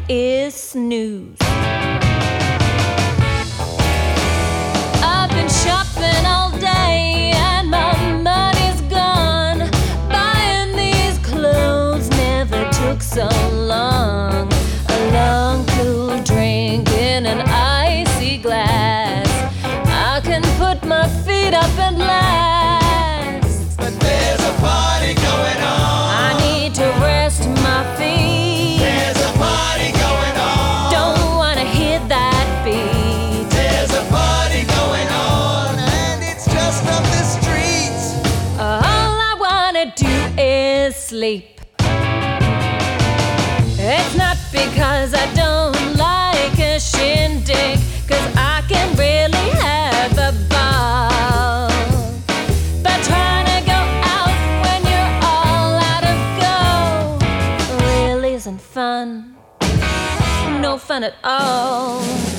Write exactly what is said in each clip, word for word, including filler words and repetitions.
is snooze. I've been shopping all day and my money's gone. Buying these clothes never took so long. A long cool drink in an icy glass. I can put my feet up and last. But there's a party going on. I need to rest my feet. There's a party going on. Don't wanna hear that beat. There's a party going on, and it's just up the street. All I wanna do is sleep. It's not because I don't like a shindig, 'cause I can really have a ball. But trying to go out when you're all out of go really isn't fun. No fun at all.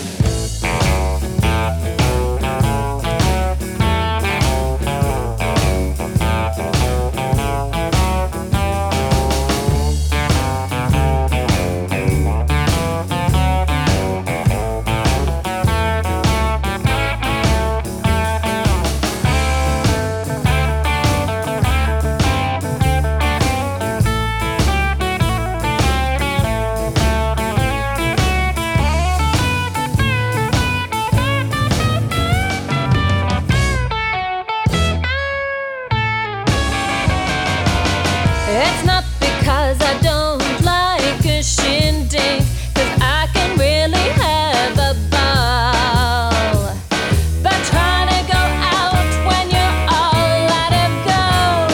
It's not because I don't like a shindig, 'cause I can really have a ball. But trying to go out when you're all out of go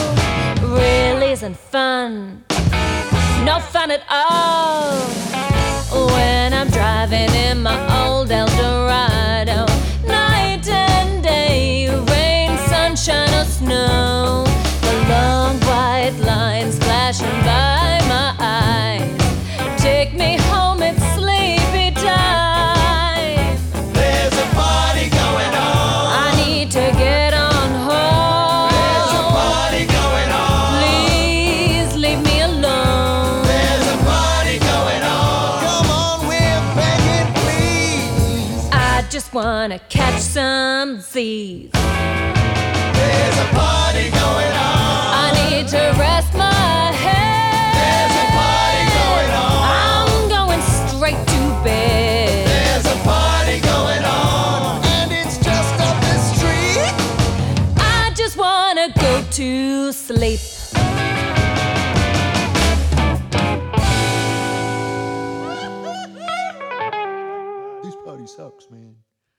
really isn't fun. No fun at all. When I'm driving in my old Eldorado, night and day, rain, sunshine or snow, the long white lines flashing by my eyes take me home, it's sleepy time. There's a party going on. I need to get on home. There's a party going on. Please leave me alone. There's a party going on. Come on, we're begging, please. I just wanna catch some Z's. There's a party going on. I need to rest my head. There's a party going on. I'm going straight to bed. There's a party going on, and it's just up the street. I just wanna go to sleep. This party sucks, man.